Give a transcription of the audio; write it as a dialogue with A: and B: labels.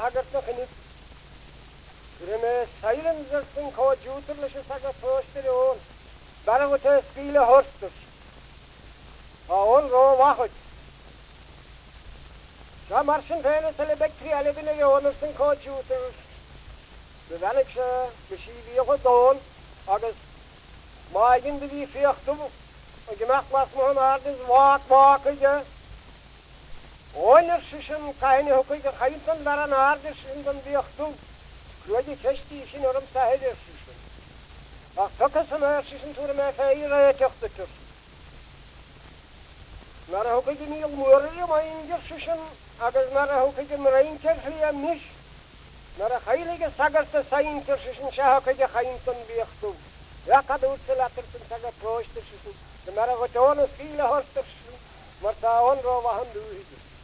A: sagert nog niet. Greme seilen zersten ko juterlische saga poster on. Baravote spile horsters. On ro wachut. Ja marschen fene telebekri alle bine jonersten ko juters. Bevelkse beschivi gedaan. Agus maaien de wie vecht op. Und gemacht was man alles waken. Ohne Sischen keine Hucke heißen daran Ardes in den Wichtung. Grödi Kesti ist in eurem Sahel Sischen. Ach, Tokas am Sischen tun mir Feire Tochter. Nara Hucke nie Murri mein Sischen, aber Nara Hucke Reinker für mich. Nara heilige Sagerte sein Sischen Schauke geheißen Wichtung. Ja, kadutze laterten Saga Prost Sischen. Nara Gotone viele Horster. Maar daar onder we gaan doen.